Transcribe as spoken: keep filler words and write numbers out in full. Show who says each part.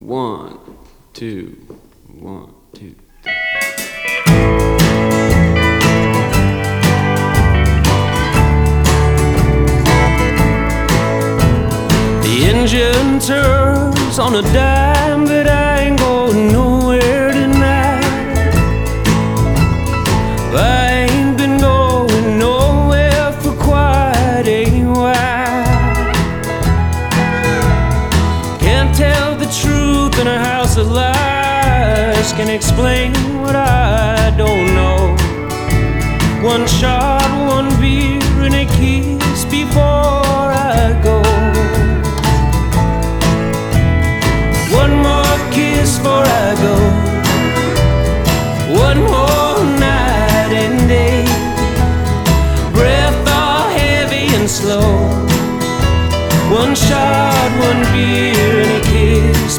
Speaker 1: One, two, one, two. The engine turns on a dime, but I ain't going nowhere tonight. I ain't been going nowhere for quite a while. Can't tell the truth in a house of lies, can explain what I don't know. One shot, one beer, and a kiss before I go. One more kiss before I go. One more night and day. Breath all heavy and slow. One shot, one beer, and a kiss.